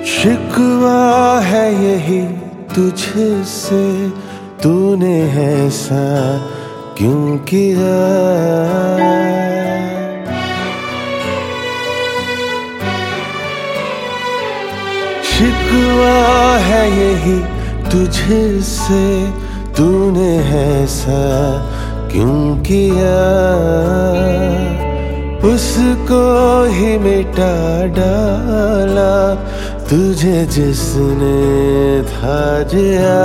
शिकवा है यही तुझसे, तूने ऐसा क्यों किया। शिकवा है यही तुझसे, तूने ऐसा क्यों किया। उसको ही मिटा डाला तुझे जिसने था जिया।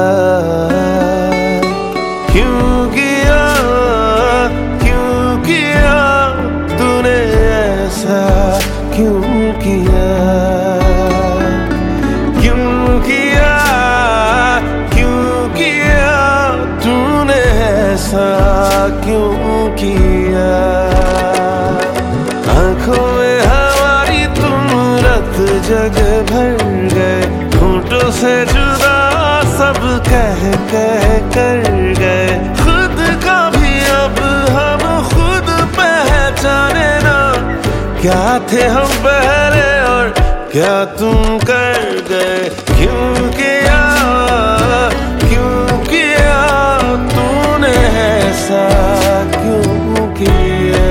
क्यों किया, क्यों किया तूने ऐसा, क्यों किया। क्यों किया, क्यों किया तूने ऐसा, क्यों किया। आँखों में हमारी तुम रत जग भर गए, होठों से जुदा सब कह कह कर गए। खुद का भी अब हम खुद पहचाने ना, क्या थे हम पहले और क्या तुम कर गए। क्यों किया, क्यों किया तूने ऐसा, क्यों किया।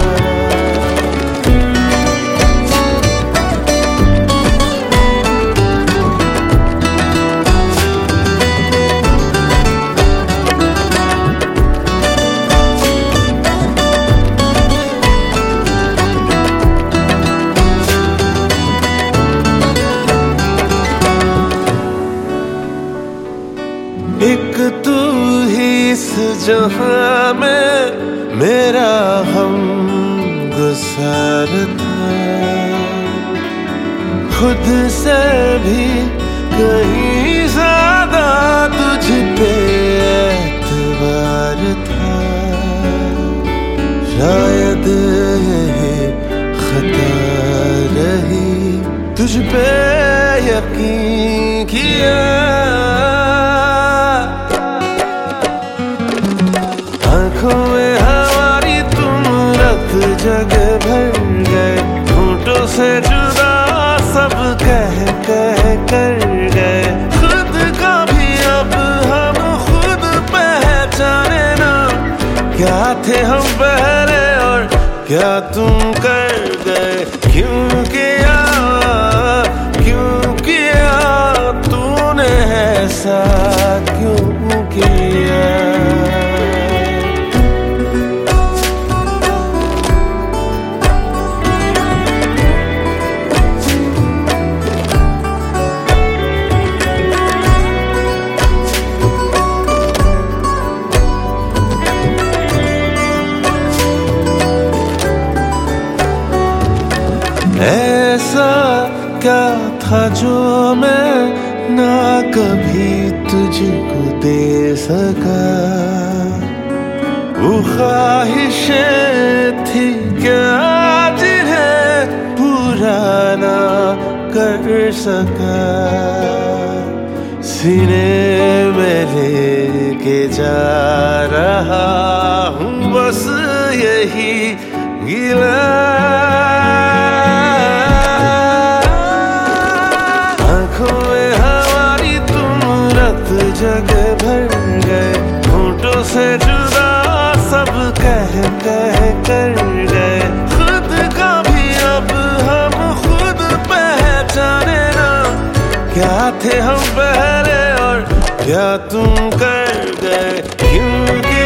एक तू ही इस जहां में मेरा हम गुसार था। खुद से भी कहीं ज्यादा तुझ पे एतबार था। शायद यही खता रही, तुझ पे यकीन किया। आँखों में हमारी तुम रत जग भर गए, होठों से जुदा सब कह कह कर गए। खुद का भी अब हम खुद पहचाने ना, क्या थे हम पहले और क्या तुम कर गए। क्यों किया, क्यों किया तूने ऐसा, क्यों किया। ऐसा क्या था जो मैं ना कभी तुझको दे सका। वो ख्वाहिशें थी क्या जिन्हें पूरा ना कर सका। सीने में लेके जा रहा हूँ बस यही गिला। जग भर गए, होठों से जुदा सब कह कह कर गए। खुद का भी अब हम खुद पहचाने ना, क्या थे हम पहले और क्या तुम कर गए। क्यों